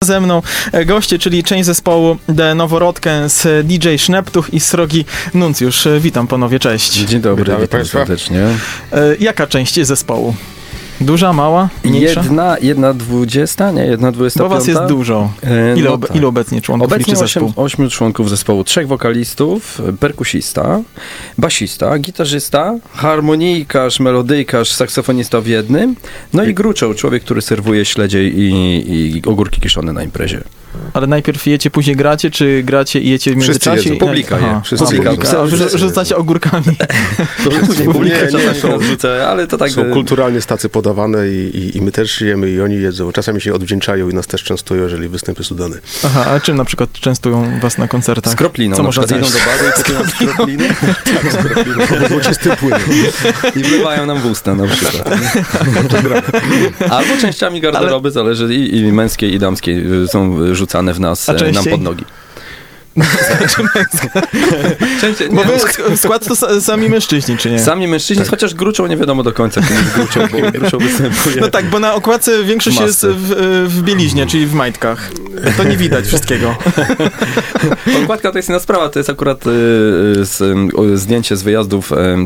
ze mną goście, czyli część zespołu The Noworodkens, DJ Szneptuch i Srogi Nuncjusz. Witam panowie, cześć. Dzień dobry, witam serdecznie. Jaka część zespołu? Duża, mała, mniejsza? Jedna 20, nie? 1,25. Bo was jest dużo. Ile obecnie członków liczy zespół? 8 członków zespołu. 3 wokalistów, perkusista, basista, gitarzysta, harmonijkarz, melodyjkarz, saksofonista w jednym, no i gruczoł, człowiek, który serwuje śledzie i ogórki kiszone na imprezie. Ale najpierw jecie, później gracie, czy gracie i jecie w międzyczasie? Wszyscy jedzą. Publika je. Rzucacie ogórkami. Później publika czasami rzucę, ale to tak... Są kulturalnie stacy podawane i my też jemy i oni jedzą. Czasami się odwdzięczają i nas też częstują, jeżeli występ jest udany. Aha, a czym na przykład częstują was na koncertach? Z kropliną. Co można idą do baru i kupują z kropliny. Tak, z kropliną. Złocistym płynem. I wlewają nam w usta na przykład. Albo częściami garderoby, zależy i męskiej, i damskiej są rzucane w nas, nam pod nogi. Bo wy skład to sami mężczyźni, czy nie? Sami mężczyźni, tak. Chociaż gruczą nie wiadomo do końca, kim jest gruczą, bo gruczą występuje. No tak, bo na okładce większość jest w bieliźnie, czyli w majtkach. To nie widać wszystkiego. Okładka to jest inna sprawa, to jest akurat zdjęcie z wyjazdu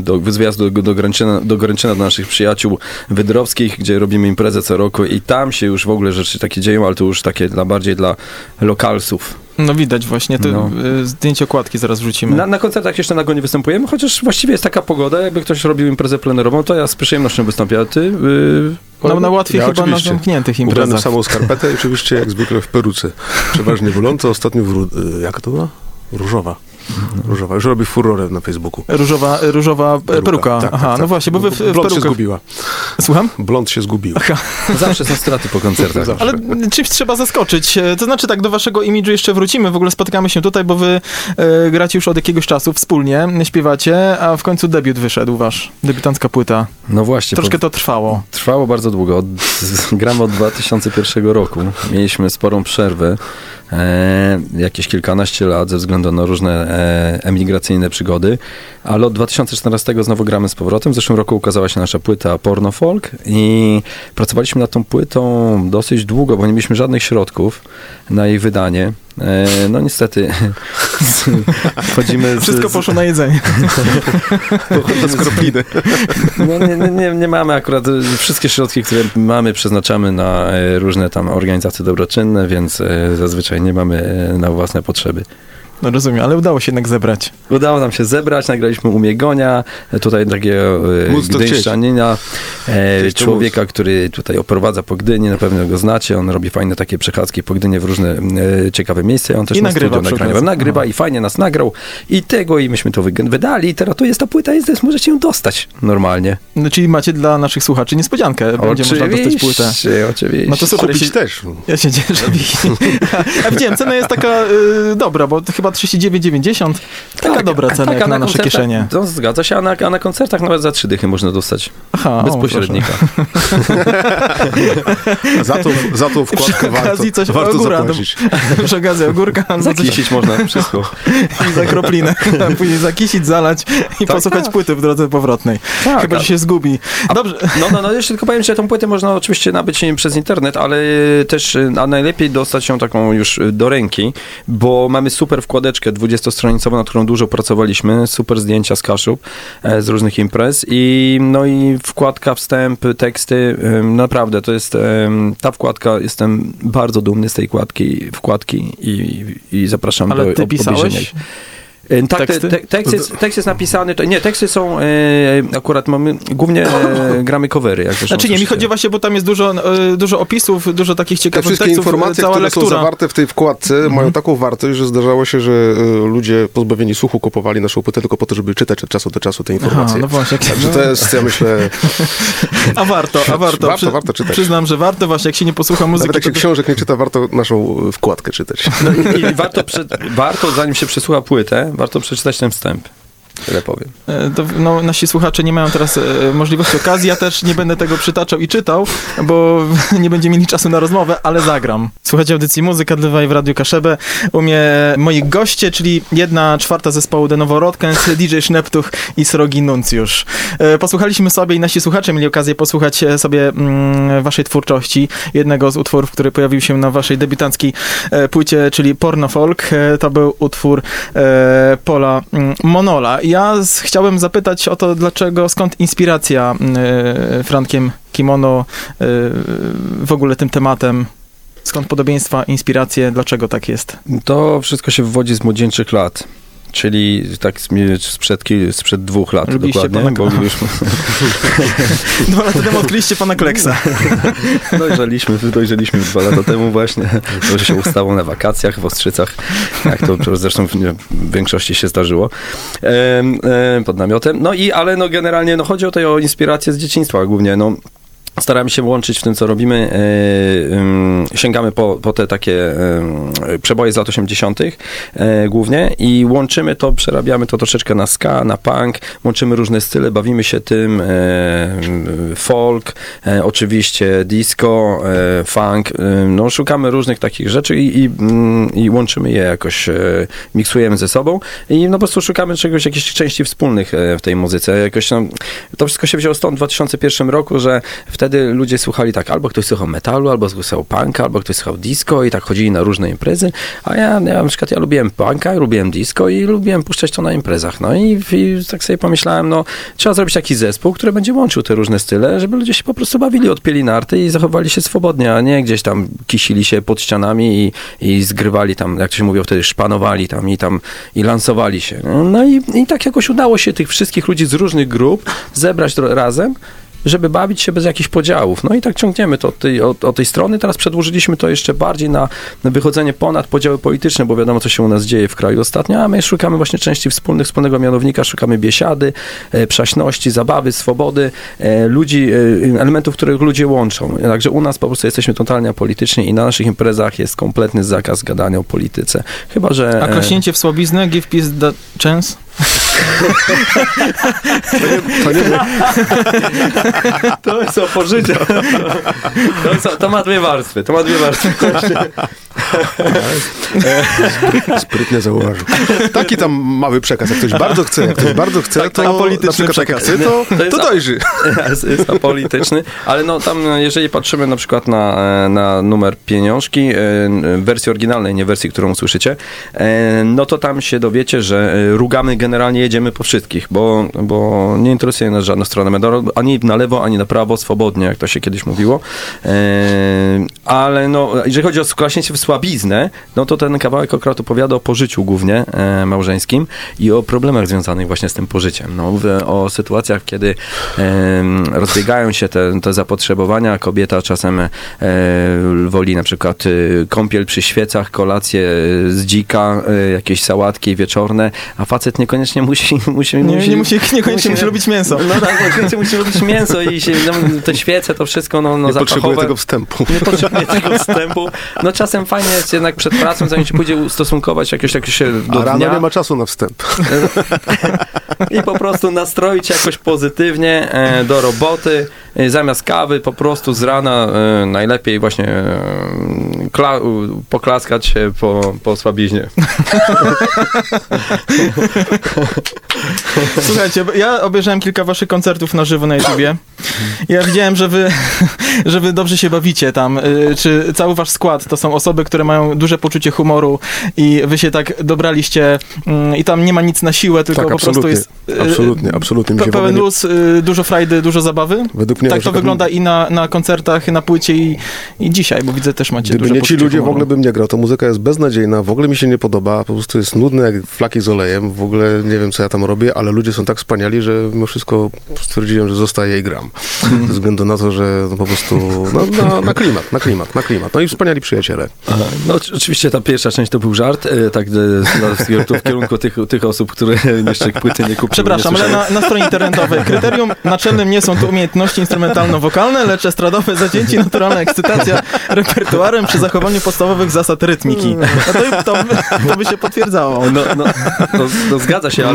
do Goręczyna do naszych przyjaciół wydrowskich, gdzie robimy imprezę co roku i tam się już w ogóle rzeczy takie dzieją, ale to już takie bardziej dla lokalsów. No widać właśnie, to zdjęcie okładki zaraz wrzucimy. Na koncertach jeszcze nago nie występujemy, chociaż właściwie jest taka pogoda, jakby ktoś robił imprezę plenerową, to ja z przyjemnością wystąpię, a ty... No łatwiej chyba oczywiście. Na zamkniętych imprezach. Ubrany w samą skarpetę i oczywiście jak zwykle w peruce. Przeważnie woląco, ostatnio jak to była? Różowa. Już robi furorę na Facebooku. Różowa peruka. Tak, aha, tak. No właśnie, bo wy w blond perukach... się zgubiła. Słucham? Blond się zgubił. Zawsze są straty po koncertach. Ale czymś trzeba zaskoczyć. To znaczy tak, do waszego imidżu jeszcze wrócimy. W ogóle spotykamy się tutaj, bo wy gracie już od jakiegoś czasu wspólnie, śpiewacie, a w końcu debiut wyszedł wasz. Debiutancka płyta. No właśnie. Troszkę to trwało. Trwało bardzo długo. Gramy od 2001 roku. Mieliśmy sporą przerwę. Jakieś kilkanaście lat ze względu na różne emigracyjne przygody, ale od 2014 znowu gramy z powrotem. W zeszłym roku ukazała się nasza płyta Porno Folk i pracowaliśmy nad tą płytą dosyć długo, bo nie mieliśmy żadnych środków na jej wydanie. No niestety wchodzimy Wszystko poszło na jedzenie. Z kropliny. No, nie mamy akurat, wszystkie środki, które mamy, przeznaczamy na różne tam organizacje dobroczynne, więc zazwyczaj nie mamy na własne potrzeby. No rozumiem, ale udało się jednak zebrać. Udało nam się zebrać, nagraliśmy u Miegonia, tutaj takiego gdyńszczanina, człowieka, który tutaj oprowadza po Gdyni, na pewno go znacie, on robi fajne takie przechadzki po Gdyni w różne ciekawe miejsca, on też na studio nagrywa i fajnie nas nagrał i myśmy to wydali i teraz tu jest ta płyta, możecie ją dostać normalnie. No, czyli macie dla naszych słuchaczy niespodziankę, będzie można dostać płytę. Oczywiście. No to super. Kupić też. Ja się cieszę. A widziałem, cena jest taka dobra, bo chyba 39,90. Taka dobra cena jak na nasze kieszenie. To zgadza się, a na koncertach nawet za 3 dychy można dostać. Aha, bez pośrednika. za tą wkładkę warto zapłacić. Przy okazji ogórka. Zakisić można wszystko. I za kroplinę. Później zakisić, zalać i posłuchać płyty w drodze powrotnej. Chyba, że się zgubi. Dobrze. No, jeszcze tylko powiem, że tą płytę można oczywiście nabyć przez internet, ale też najlepiej dostać ją taką już do ręki, bo mamy super wkładeczkę 20-stronicową, nad którą dużo pracowaliśmy, super zdjęcia z Kaszub, z różnych imprez i wkładka, wstęp, teksty, naprawdę to jest ta wkładka, jestem bardzo dumny z tej wkładki i zapraszam do obejrzenia. Ale ty pisałeś? Tak, tekst jest napisany, teksty są, akurat głównie gramy covery. Znaczy nie, mi chodzi właśnie, bo tam jest dużo opisów, dużo takich ciekawych tekstów. Te wszystkie informacje, które są zawarte w tej wkładce, mają taką wartość, że zdarzało się, że ludzie pozbawieni słuchu kupowali naszą płytę tylko po to, żeby czytać od czasu do czasu te informacje. No właśnie. Także to jest, ja myślę... A warto. Warto czytać. Przyznam, że warto, właśnie jak się nie posłucha muzyki. Nawet jak się książek nie czyta, warto naszą wkładkę czytać. I warto, zanim się przesłucha płytę, warto przeczytać ten wstęp. Tyle powiem. Nasi słuchacze nie mają teraz możliwości, okazji, ja też nie będę tego przytaczał i czytał, bo nie będzie mieli czasu na rozmowę, ale zagram. Słuchajcie audycji Muzyka Dlewaj w Radiu Kaszebę. U mnie moi goście, czyli 1/4 zespołu The Noworodkens, DJ Szneptuch i Srogi Nuncjusz. Posłuchaliśmy sobie i nasi słuchacze mieli okazję posłuchać sobie waszej twórczości. Jednego z utworów, który pojawił się na waszej debiutanckiej płycie, czyli Porno Folk. To był utwór Pola Monola. Ja chciałem zapytać o to, skąd inspiracja Frankiem Kimono w ogóle tym tematem? Skąd podobieństwa, inspiracje? Dlaczego tak jest? To wszystko się wywodzi z młodzieńczych lat. Czyli tak sprzed 2 lat. Lubiliście dokładnie. Pana Kleksa. 2 lata temu odkryliście Pana Kleksa. Dojrzeliśmy 2 lata temu właśnie. To się ustało na wakacjach w Ostrzycach. Jak to zresztą w większości się zdarzyło. Pod namiotem. Ale generalnie chodzi o inspirację z dzieciństwa głównie. Staramy się łączyć w tym, co robimy. Sięgamy po te takie przeboje z lat 80. Głównie i łączymy to, przerabiamy to troszeczkę na ska, na punk, łączymy różne style, bawimy się tym, folk, oczywiście disco, funk, szukamy różnych takich rzeczy i łączymy je jakoś, miksujemy ze sobą i po prostu szukamy jakichś części wspólnych w tej muzyce. Jakoś, to wszystko się wzięło stąd w 2001 roku, że wtedy ludzie słuchali tak, albo ktoś słuchał metalu, albo słuchał punka, albo ktoś słuchał disco i tak chodzili na różne imprezy, a ja na przykład lubiłem punka, lubiłem disco i lubiłem puszczać to na imprezach. I tak sobie pomyślałem, trzeba zrobić taki zespół, który będzie łączył te różne style, żeby ludzie się po prostu bawili, odpieli narty i zachowali się swobodnie, a nie gdzieś tam kisili się pod ścianami i zgrywali tam, jak to się mówiło wtedy, szpanowali i lansowali się. I tak jakoś udało się tych wszystkich ludzi z różnych grup zebrać razem, żeby bawić się bez jakichś podziałów. I tak ciągniemy to od tej strony. Teraz przedłużyliśmy to jeszcze bardziej na wychodzenie ponad podziały polityczne, bo wiadomo, co się u nas dzieje w kraju ostatnio, a my szukamy właśnie części wspólnego mianownika, szukamy biesiady, przaśności, zabawy, swobody, ludzi, elementów, których ludzie łączą. Także u nas po prostu jesteśmy totalnie apolityczni i na naszych imprezach jest kompletny zakaz gadania o polityce. Chyba że... A klaśnięcie w słabiznę, give peace the chance? To jest opożycie. To ma dwie warstwy. Sprytnie zauważył. Taki tam mały przekaz. Jak ktoś bardzo chce, to apolityczny przekaz. To dojrzy. Jest apolityczny, ale tam, jeżeli patrzymy na przykład na numer pieniążki, wersji oryginalnej, nie wersji, którą usłyszycie, to tam się dowiecie, że rugamy generalnie, jedziemy po wszystkich, bo nie interesuje nas żadna strona, ani na lewo, ani na prawo, swobodnie, jak to się kiedyś mówiło. Ale jeżeli chodzi o klaśnięcie w słabiznę, to ten kawałek akurat opowiada o pożyciu głównie małżeńskim i o problemach związanych właśnie z tym pożyciem. O sytuacjach, kiedy rozbiegają się te zapotrzebowania, kobieta czasem woli na przykład kąpiel przy świecach, kolację z dzika, jakieś sałatki wieczorne, a facet niekoniecznie niekoniecznie musi lubić mięso. Niekoniecznie musi lubić mięso i te świece, to wszystko, nie potrzebuje tego wstępu. Nie potrzebuje tego wstępu. Czasem fajnie jest jednak przed pracą, zanim się pójdzie ustosunkować jakoś się do dnia. A rano nie ma czasu na wstęp. I po prostu nastroić się jakoś pozytywnie do roboty. Zamiast kawy po prostu z rana najlepiej właśnie poklaskać się po słabiźnie. Słuchajcie, ja obejrzałem kilka waszych koncertów na żywo na YouTubie. Ja widziałem, że wy dobrze się bawicie tam. Czy cały wasz skład to są osoby, które mają duże poczucie humoru i wy się tak dobraliście i tam nie ma nic na siłę, tylko po prostu jest... Absolutnie. Pełen luz, dużo frajdy, dużo zabawy. Według mnie tak to wygląda i na koncertach, na płycie i dzisiaj, bo widzę, też macie duże poczucie poczucie ci ludzie humoru. W ogóle bym nie grał. Ta muzyka jest beznadziejna, w ogóle mi się nie podoba, po prostu jest nudne jak flaki z olejem, w ogóle nie wiem, co ja tam robię, ale ludzie są tak wspaniali, że mimo wszystko stwierdziłem, że zostaję i gram. Ze względu na to, że po prostu na klimat. I wspaniali przyjaciele. Oczywiście ta pierwsza część to był żart, tak w kierunku tych osób, które jeszcze płyty nie kupiły. Przepraszam, ale na stronie internetowej kryterium naczelnym nie są to umiejętności instrumentalno-wokalne, lecz estradowe zacięcie, naturalna ekscytacja repertuarem przy zachowaniu podstawowych zasad rytmiki. To by się potwierdzało. Zgadza się, ale... No dobrze, ale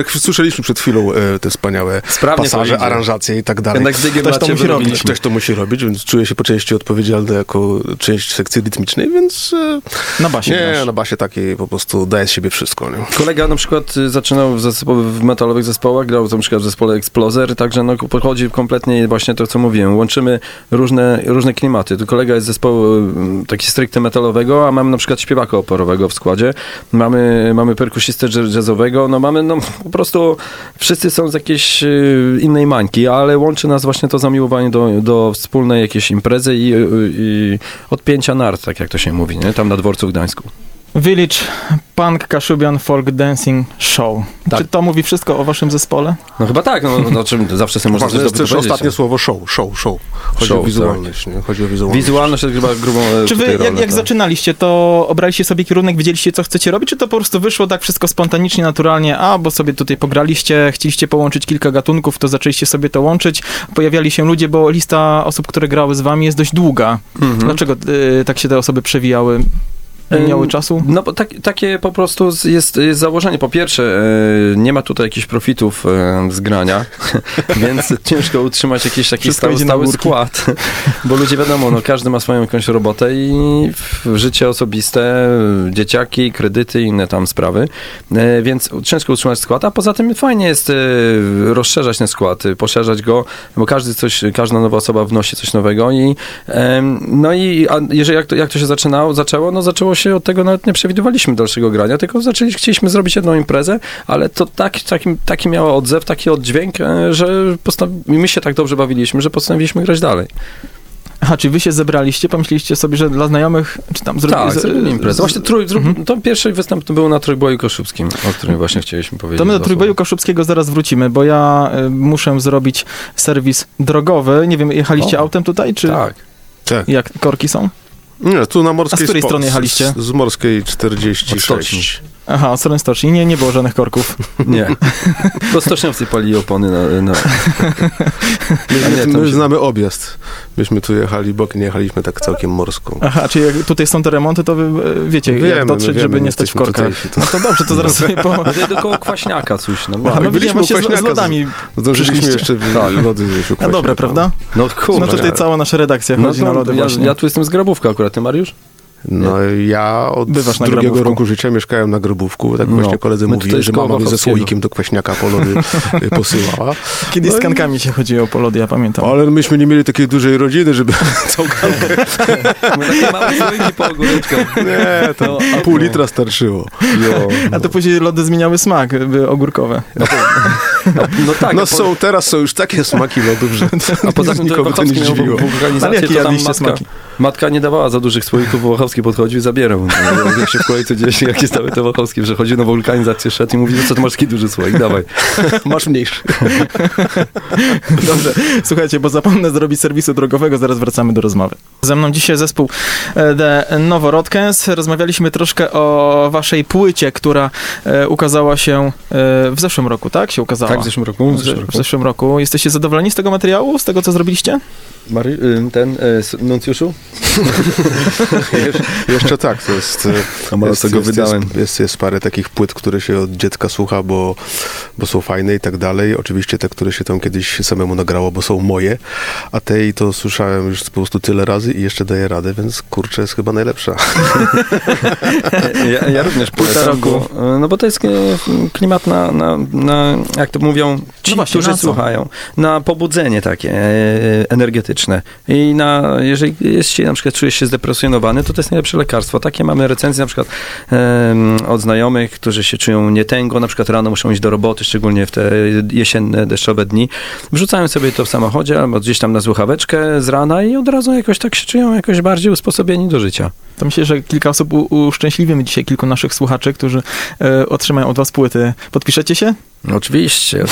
jak słyszeliśmy przed chwilą te wspaniałe Sprawnie pasaże, aranżacje i tak dalej. Jednak z biegiem Ktoś to lat się musi robić. wyrobiliśmy. Ktoś to musi robić, więc czuję się po części odpowiedzialny jako część sekcji rytmicznej, więc Na basie nie, grasz. na basie takiej po prostu daje z siebie wszystko. Nie? Kolega na przykład zaczynał w metalowych zespołach, grał na przykład w zespole Exploser, także no, podchodzi kompletnie właśnie to, co mówiłem. Łączymy różne klimaty. Tu kolega jest z zespołu taki stricte metalowego, a mamy na przykład śpiewaka operowego w składzie. Mamy perkusistę jazzowego, no mamy po prostu wszyscy są z jakiejś innej mańki, ale łączy nas właśnie to zamiłowanie do wspólnej jakiejś imprezy i odpięcia nart, tak jak to się mówi, nie? Tam na dworcu w Gdańsku. Village Punk Kashubian Folk Dancing Show. Tak. Czy to mówi wszystko o waszym zespole? No chyba tak, no czym zawsze sobie można Ważne coś jest też dopowiedzieć. ostatnie słowo show. Chodzi Show, o wizualność, nie? Chodzi o wizualność. Wizualność jest chyba grubą Czy wy, tutaj rolę, jak tak. zaczynaliście, to obraliście sobie kierunek, wiedzieliście, co chcecie robić, czy to po prostu wyszło tak wszystko spontanicznie, naturalnie, bo sobie tutaj pograliście, chcieliście połączyć kilka gatunków, to zaczęliście sobie to łączyć, pojawiali się ludzie, bo lista osób, które grały z wami jest dość długa. Dlaczego tak się te osoby przewijały? Nie miały czasu? No bo takie po prostu jest założenie. Po pierwsze, nie ma tutaj jakichś profitów z grania, więc ciężko utrzymać jakiś taki Wszystko idzie na stały górki. skład, bo ludzie wiadomo, no każdy ma swoją jakąś robotę i życie osobiste, dzieciaki, kredyty i inne tam sprawy, więc ciężko utrzymać skład, a poza tym fajnie jest rozszerzać ten skład, poszerzać go, bo każda nowa osoba wnosi coś nowego i jeżeli jak to się zaczęło, no zaczęło się od tego, nawet nie przewidywaliśmy dalszego grania, tylko chcieliśmy zrobić jedną imprezę, ale to taki miało odzew, taki oddźwięk, że my się tak dobrze bawiliśmy, że postanowiliśmy grać dalej. Aha, czy wy się zebraliście, pomyśleliście sobie, że dla znajomych, czy tam zrobimy imprezę. Właśnie to pierwszy występ to był na Trójboju Kaszubskim, o którym właśnie chcieliśmy powiedzieć. To my do Trójboju Kaszubskiego zaraz wrócimy, bo ja muszę zrobić serwis drogowy. Nie wiem, jechaliście autem tutaj, czy tak. Jak korki są? Nie, tu na Morskiej... A z której strony jechaliście? Z Morskiej 46. Aha, od strony stoczni. Nie było żadnych korków. Nie. To stoczniowcy palili opony na... My znamy objazd. Myśmy tu jechali bokiem, nie jechaliśmy tak całkiem morską. Aha, czyli jak tutaj są te remonty, to wy wiecie, jak dotrzeć, żeby nie stać w korkach. No to dobrze, to zaraz sobie No to koło Kwaśniaka coś. No widziałem właśnie z lodami. Zdążyliśmy jeszcze lody zjeść. A dobre, prawda? No kurwa. No tutaj cała nasza redakcja chodzi na lody właśnie. Ja tu jestem z Grabówka akurat, ty Mariusz? No ja od drugiego roku życia mieszkałem na Grabówku, tak właśnie koledzy mówili, że mama mnie ze słoikiem do Kwaśniaka po lody posyłała. Kiedyś z kankami się chodziło po lody, ja pamiętam. Ale myśmy nie mieli takiej dużej rodziny, żeby całą kankę... My takie małe słoiki po ogóreczkach. Nie, to pół litra starczyło. A to później lody zmieniały smak, były ogórkowe. No tak. Teraz są już takie smaki lodów, że a poza tym nikogo to nie zdziwiło. Ale jakie jadliście smaki? Matka nie dawała za dużych słoików, Włochowski podchodził i zabierał. Jak się w kolejce gdzieś jakie stały te Włochowskie, przechodził na wulkanizację, szedł i mówi, co to masz taki duży słoik, dawaj. Masz mniejszy. Dobrze, słuchajcie, bo zapomnę zrobić serwisu drogowego, zaraz wracamy do rozmowy. Ze mną dzisiaj zespół The Noworodkens. Rozmawialiśmy troszkę o waszej płycie, która ukazała się w zeszłym roku, tak? Się ukazała. Tak, w zeszłym roku. W zeszłym roku. Jesteście zadowoleni z tego materiału, z tego, co zrobiliście? Nuncjuszu? Jeszcze tak, to jest... Jest parę takich płyt, które się od dziecka słucha, bo są fajne i tak dalej. Oczywiście te, które się tam kiedyś samemu nagrało, bo są moje, a tej to słyszałem już po prostu tyle razy i jeszcze daję radę, więc kurczę, jest chyba najlepsza. Ja również płyta roku. No bo to jest klimat na jak to mówią ci, którzy słuchają, na pobudzenie takie energetyczne. I jeżeli na przykład czujesz się zdepresjonowany, to jest najlepsze lekarstwo. Takie mamy recenzje na przykład od znajomych, którzy się czują nietęgo, na przykład rano muszą iść do roboty, szczególnie w te jesienne, deszczowe dni. Wrzucają sobie to w samochodzie albo gdzieś tam na słuchaweczkę z rana i od razu jakoś tak się czują jakoś bardziej usposobieni do życia. To myślę, że kilka osób uszczęśliwimy dzisiaj, kilku naszych słuchaczy, którzy otrzymają od was płyty. Podpiszecie się? Oczywiście.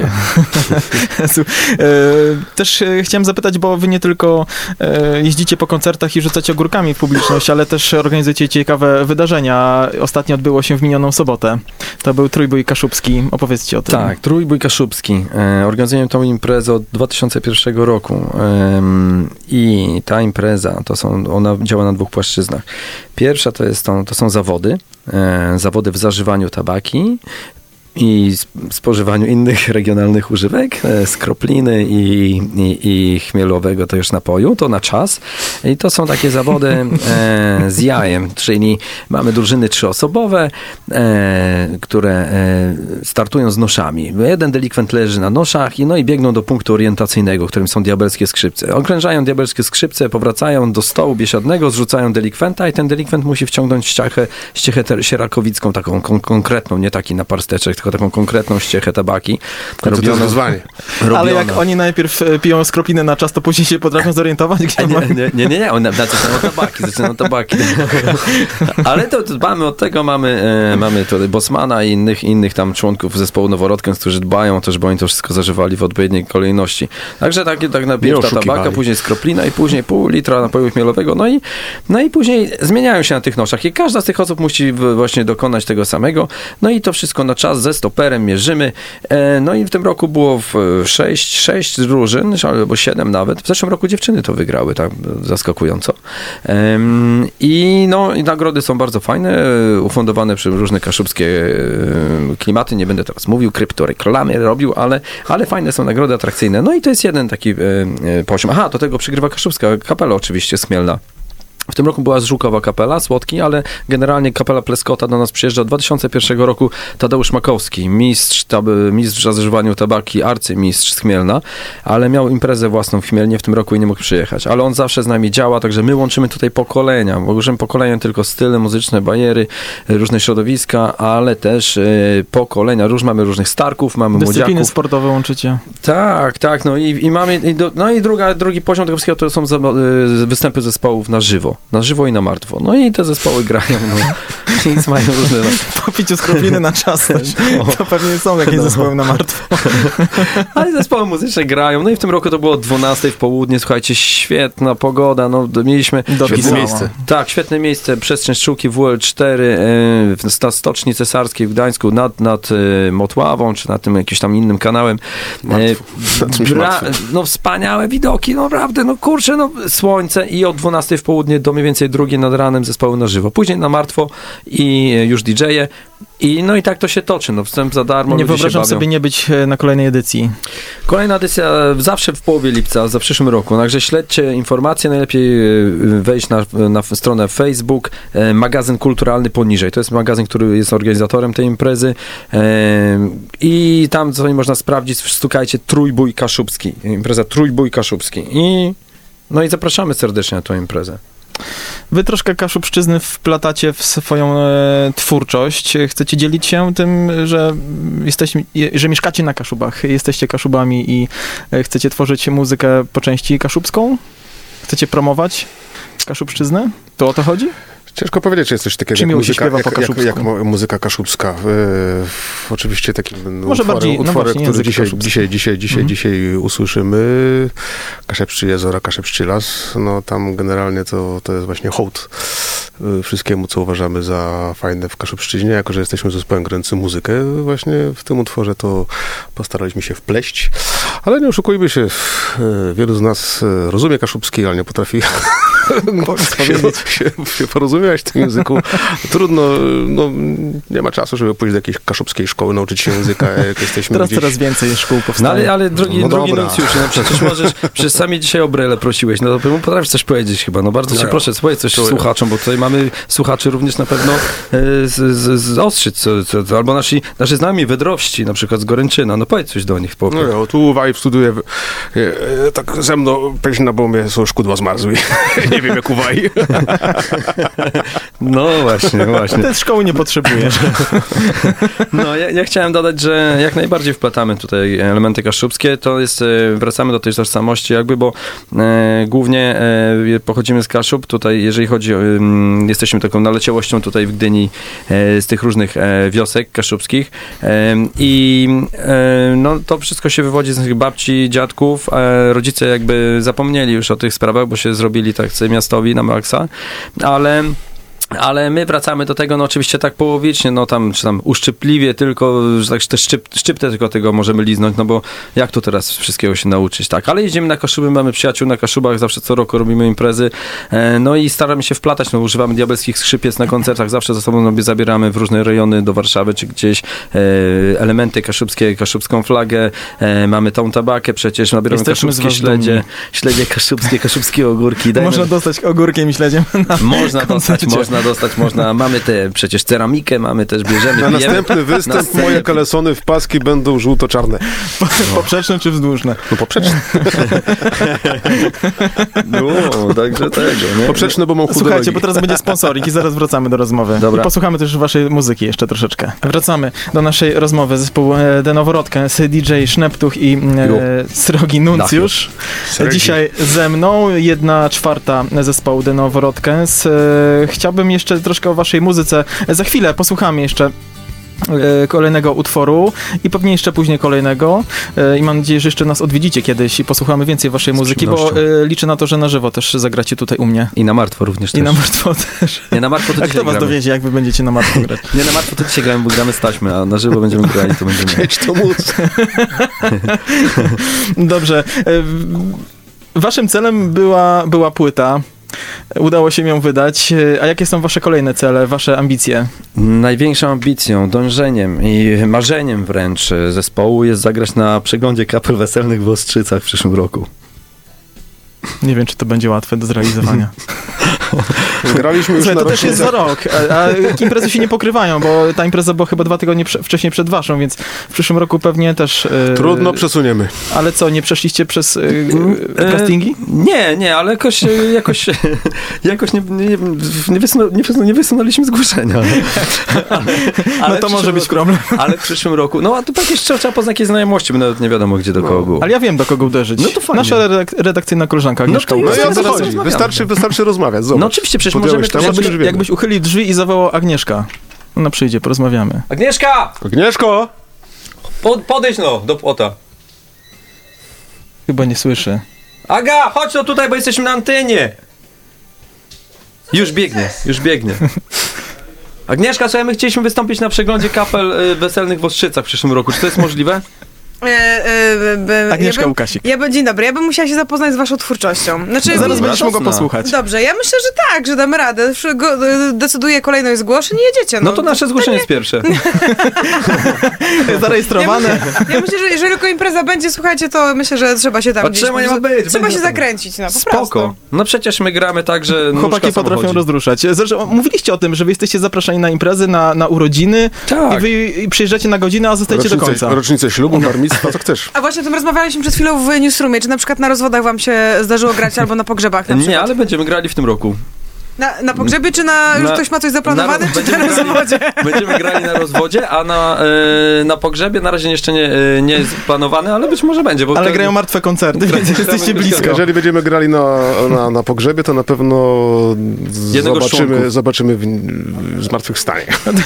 Też chciałem zapytać, bo wy nie tylko jeździcie po koncertach i rzucacie ogórkami w publiczność, ale też organizujecie ciekawe wydarzenia. Ostatnio odbyło się w minioną sobotę. To był Trójbój Kaszubski. Opowiedzcie o tym. Tak, Trójbój Kaszubski. Organizujemy tą imprezę od 2001 roku. I ta impreza, ona działa na dwóch płaszczyznach. Pierwsza to są zawody w zażywaniu tabaki. i spożywaniu innych regionalnych używek, skropliny i chmielowego to już napoju, to na czas. I to są takie zawody z jajem, czyli mamy drużyny 3-osobowe, które startują z noszami. Jeden delikwent leży na noszach i biegną do punktu orientacyjnego, którym są diabelskie skrzypce. Okrężają diabelskie skrzypce, powracają do stołu biesiadnego, zrzucają delikwenta i ten delikwent musi wciągnąć ściechę sierakowicką, taką konkretną, nie taki naparsteczek, tylko taką konkretną ściechę tabaki. To jest wyzwanie. Ale jak oni najpierw piją skroplinę na czas, to później się potrafią zorientować, gdzie Nie, oni zaczynają tabaki. Ale to dbamy od tego, mamy tutaj Bosmana i innych tam członków zespołu Noworodkę, którzy dbają o to, żeby oni to wszystko zażywali w odpowiedniej kolejności. Także tak najpierw ta tabaka, później skroplina i później pół litra napoju chmielowego, no i później zmieniają się na tych noszach i każda z tych osób musi właśnie dokonać tego samego. No i to wszystko na czas ze stoperem mierzymy. No i w tym roku było 6 drużyn, albo 7 nawet. W zeszłym roku dziewczyny to wygrały, tak zaskakująco. I nagrody są bardzo fajne, ufundowane przez różne kaszubskie klimaty. Nie będę teraz mówił, kryptoreklamy robił, ale fajne są nagrody atrakcyjne. No i to jest jeden taki poziom. Aha, do tego przygrywa kaszubska kapela oczywiście z Chmielna. W tym roku była z Żukowa kapela, Słodki, ale generalnie kapela Pleskota do nas przyjeżdża. Od 2001 roku Tadeusz Makowski, mistrz w zażywaniu tabaki, arcymistrz z Chmielna, ale miał imprezę własną w Chmielnie w tym roku i nie mógł przyjechać. Ale on zawsze z nami działa, także my łączymy tutaj pokolenia. Łączymy pokolenia tylko style muzyczne, bariery, różne środowiska, ale też pokolenia. Mamy różnych starków, mamy dyscypliny młodziaków. sportowe łączycie. Tak. No i mamy... drugi poziom tego wszystkiego to są występy zespołów na żywo i na martwo. No i te zespoły grają, nic mają różne... Po piciu skropliny na czas też. To pewnie są jakieś zespoły na martwo. Ale zespoły muzyczne grają. No i w tym roku to było o 12 w południe. Słuchajcie, świetna pogoda. Mieliśmy... Świetne miejsce. Tak, świetne miejsce. Przestrzeń Sztuki WL4 w Stoczni Cesarskiej w Gdańsku nad Motławą, czy nad tym jakimś tam innym kanałem. Wspaniałe widoki, naprawdę, kurczę, słońce i o 12 w południe do mniej więcej 2 nad ranem zespoły na żywo. Później na martwo i już DJ-e. I tak to się toczy. Wstęp za darmo. Nie wyobrażam sobie nie być na kolejnej edycji. Kolejna edycja zawsze w połowie lipca, za przyszłym roku. Także śledźcie informacje. Najlepiej wejść na stronę Facebook. Magazyn kulturalny poniżej. To jest magazyn, który jest organizatorem tej imprezy. I tam co można sprawdzić, szukajcie Trójbój Kaszubski. Impreza Trójbój Kaszubski. I zapraszamy serdecznie na tę imprezę. Wy troszkę kaszubszczyzny wplatacie w swoją twórczość. Chcecie dzielić się tym, że mieszkacie na Kaszubach, jesteście Kaszubami i chcecie tworzyć muzykę po części kaszubską? Chcecie promować Kaszubszczyznę? To o to chodzi? Ciężko powiedzieć, czy jest coś takiego jak muzyka kaszubska. Oczywiście takim utworem, który dzisiaj usłyszymy. Kaszepszczy Jezora, Kaszepszczy Las. Tam generalnie to jest właśnie hołd wszystkiemu, co uważamy za fajne w Kaszubszczyźnie. Jako że jesteśmy zespołem grającym muzykę, właśnie w tym utworze to postaraliśmy się wpleść. Ale nie oszukujmy się, wielu z nas rozumie kaszubski, ale nie potrafi się porozumiewać w tym języku. Trudno, nie ma czasu, żeby pójść do jakiejś kaszubskiej szkoły, nauczyć się języka, jak jesteśmy Teraz gdzieś... coraz więcej szkół powstaje. Ale drogi nuncjusz, przecież sami dzisiaj o Brele prosiłeś, to potrafisz coś powiedzieć chyba, bardzo cię proszę, powiedz coś słuchaczom, bo tutaj mamy słuchaczy również na pewno z Ostrzyc, albo nasi znajomi Wędrowści, na przykład z Goręczyna, powiedz coś do nich. Tu Wajw studuje, tak ze mną pęźna, bo mnie są szkudła zmarzły. Nie wiem, jak uwaj. No właśnie. Tej szkoły nie potrzebujesz. Ja chciałem dodać, że jak najbardziej wplatamy tutaj elementy kaszubskie. To jest, wracamy do tej tożsamości bo głównie pochodzimy z Kaszub. Tutaj, jeżeli chodzi o, jesteśmy taką naleciałością tutaj w Gdyni z tych różnych wiosek kaszubskich. I to wszystko się wywodzi z naszych babci, dziadków. Rodzice zapomnieli już o tych sprawach, bo się zrobili tak miastowi na maksa, ale Ale my wracamy do tego, no oczywiście tak połowicznie, no tam, czy tam uszczypliwie tylko, że tak te szczyptę tylko tego możemy liznąć, no bo jak tu teraz wszystkiego się nauczyć, tak? Ale jedziemy na Kaszuby, mamy przyjaciół na Kaszubach, zawsze co roku robimy imprezy, no i staramy się wplatać, no używamy diabelskich skrzypiec na koncertach, zawsze ze sobą sobie zabieramy w różne rejony do Warszawy, czy gdzieś elementy kaszubskie, kaszubską flagę, mamy tą tabakę przecież, nabieramy kaszubskie śledzie kaszubskie, kaszubskie ogórki. Można dostać ogórkiem i śledziem na można, mamy te przecież ceramikę, mamy też, bierzemy, na następny występ moje kalesony w paski będą żółto-czarne. Poprzeczne czy wzdłużne? No poprzeczne. No, także tego, nie? Poprzeczne, bo mam chude Słuchajcie, nogi. bo teraz będzie sponsoring i zaraz wracamy do rozmowy. Dobra. I posłuchamy też waszej muzyki jeszcze troszeczkę. Wracamy do naszej rozmowy. Zespół The Noworodkę z DJ Szneptuch i Srogi Nuncjusz. Dzisiaj ze mną 1/4 zespołu The Noworodkę. Chciałbym jeszcze troszkę o waszej muzyce. Za chwilę posłuchamy jeszcze kolejnego utworu i pewnie jeszcze później kolejnego i mam nadzieję, że jeszcze nas odwiedzicie kiedyś i posłuchamy więcej waszej muzyki, bo liczę na to, że na żywo też zagracie tutaj u mnie. I na martwo również też. I na martwo też. Nie, na martwo to a dzisiaj kto was gramy. dowiedzie, jak wy będziecie na martwo grać? Nie, na martwo to dzisiaj gramy, bo gramy z taśmy, a na żywo będziemy grali, to będziemy... Mieć to móc. Dobrze. Waszym celem była płyta. Udało się ją wydać. A jakie są wasze kolejne cele, wasze ambicje? Największą ambicją, dążeniem i marzeniem wręcz zespołu jest zagrać na przeglądzie kapel weselnych w Ostrzycach w przyszłym roku. Nie wiem, czy to będzie łatwe do zrealizowania. Graliśmy już Słuchaj, na to też jest za rok, a imprezy się nie pokrywają, bo ta impreza była chyba 2 tygodnie wcześniej przed waszą, więc w przyszłym roku pewnie też... Trudno, przesuniemy. Ale co, nie przeszliście przez castingi? Nie, ale jakoś nie wysunęliśmy zgłoszenia. No to może być problem. Ale w przyszłym roku, no a tu tak jeszcze trzeba poznać jakieś znajomości, bo nawet nie wiadomo, gdzie do kogo było. Ale ja wiem, do kogo uderzyć. No to fajnie. Nasza redakcyjna koleżanka Agnieszka. No to No i o co zaraz chodzi? rozmawiamy. Wystarczy rozmawiać. Zobacz. No oczywiście, przecież Podjąłeś możemy... temat, już wiemy. Jakbyś uchylił drzwi i zawołał Agnieszka. Ona przyjdzie, porozmawiamy. Agnieszka! Agnieszko! Podejdź no, do płota. Chyba nie słyszy. Aga, chodź no tutaj, bo jesteśmy na antenie. Już biegnie. Agnieszka, słuchaj, my chcieliśmy wystąpić na przeglądzie kapel weselnych w Ostrzycach w przyszłym roku. Czy to jest możliwe? Agnieszka Łukasik. Dzień dobry, ja bym musiała się zapoznać z waszą twórczością. Znaczy, Zaraz będziesz mogła jasne. posłuchać. Dobrze, ja myślę, że tak, że damy radę. Decyduję kolejność zgłoszeń i jedziecie. No to nasze zgłoszenie jest pierwsze. Zarejestrowane. Ja myślę, że jeżeli tylko impreza będzie, słuchajcie, to myślę, że trzeba się tam A czemu nie ma być? Trzeba Będzie się tam. zakręcić, no po Spoko. prostu. No przecież my gramy tak, że Chłopaki potrafią rozruszać. Zresztą mówiliście o tym, że wy jesteście zapraszani na imprezy, na urodziny Tak. i wy przyjeżdżacie na godzinę, a zostajecie do końca. Rocznicę ślubu, barmictwa, co chcesz. A właśnie o tym rozmawialiśmy przed chwilą w Newsroomie. Czy na przykład na rozwodach wam się zdarzyło grać albo na pogrzebach na przykład? Nie, ale będziemy grali w tym roku. Na pogrzebie, czy już ktoś ma coś zaplanowane, czy na rozwodzie? Będziemy grali na rozwodzie, a na pogrzebie na razie jeszcze nie jest planowane, ale być może będzie. Bo Ale grają martwe koncerty, więc jesteście blisko. Jeżeli będziemy grali na pogrzebie, to na pewno zobaczymy zmartwychwstanie.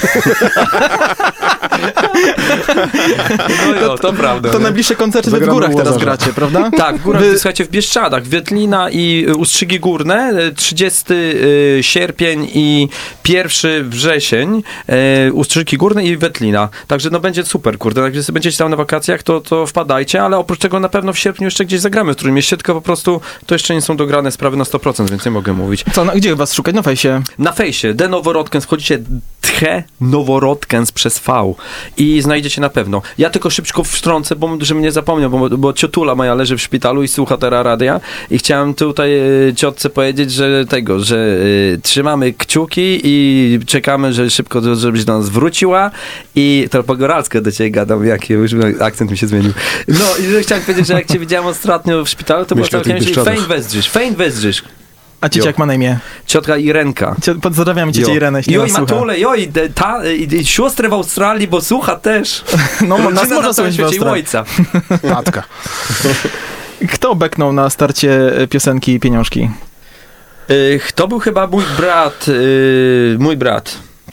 No, to prawda. To najbliższe koncerty w Zagramy górach u teraz Łazarza. gracie, prawda? Tak, w górach, słuchajcie, w Bieszczadach, Wietlina i Ustrzygi Górne, 30 sierpień i 1 wrzesień, Ustrzygi Górne i Wetlina. Także no będzie super, kurde. Jak będziecie tam na wakacjach, to wpadajcie, ale oprócz tego na pewno w sierpniu jeszcze gdzieś zagramy w Trójmieście, tylko po prostu to jeszcze nie są dograne sprawy na 100%, więc nie mogę mówić. Co, gdzie was szukać? Na fejsie. Na fejsie, The Noworodkens, wchodzicie The Noworodkens przez V i znajdziecie na pewno. Ja tylko szybko wtrącę, żebym nie zapomniał, bo ciotula moja leży w szpitalu i słucha teraz radia i chciałem tutaj ciotce powiedzieć, że trzymamy kciuki i czekamy, że szybko, żebyś do nas wróciła i to po góralsku do ciebie gadam, jaki już akcent mi się zmienił. No i że chciałem powiedzieć, że jak cię widziałem ostatnio w szpitalu, to było całkiem Fejn Westdrzysz. A cię jak ma na imię? Ciotka Irenka. Pozdrawiamy cię Irenę, jeśli nas słucha. Matule, siostrę w Australii, bo słucha też. No, nas może słuchać słuchać w Australii. ojca. Tatka. Kto beknął na starcie piosenki i Pieniążki? To był chyba mój brat.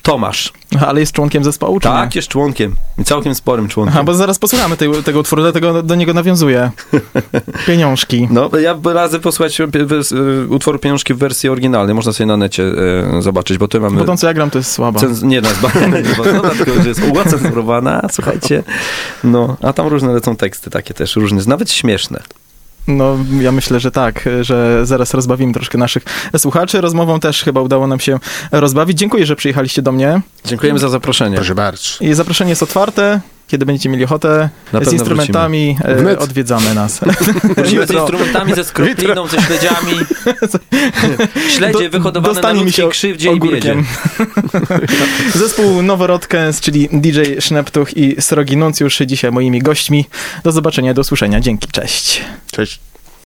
Tomasz. Aha, ale jest członkiem zespołu, czy Tak, nie? jest członkiem. I całkiem sporym członkiem. Aha, bo zaraz posłuchamy tego utworu, dlatego do niego nawiązuję. Pieniążki. No, ja radzę posłuchać utworu Pieniążki w wersji oryginalnej. Można sobie na necie zobaczyć, bo tu mamy... Bo to, co ja gram, to jest słaba. Nie, no, jest bardzo dlatego, że jest ułacenzurowana, słuchajcie. No, a tam różne lecą teksty takie też, różne, nawet śmieszne. No, ja myślę, że tak, że zaraz rozbawimy troszkę naszych słuchaczy. Rozmową też chyba udało nam się rozbawić. Dziękuję, że przyjechaliście do mnie. Dziękujemy za zaproszenie. Proszę bardzo. I zaproszenie jest otwarte. Kiedy będziecie mieli ochotę, Na z pewno instrumentami odwiedzamy nas. Wrócimy z instrumentami, ze skropliną, ze śledziami. Śledzie wyhodowane dostanie na mi się ludzkiej krzywdzie i biedzie. Zespół Noworodkens, czyli DJ Szneptuch i Srogi Nuncjusz, dzisiaj moimi gośćmi. Do zobaczenia, do usłyszenia. Dzięki, cześć. Cześć.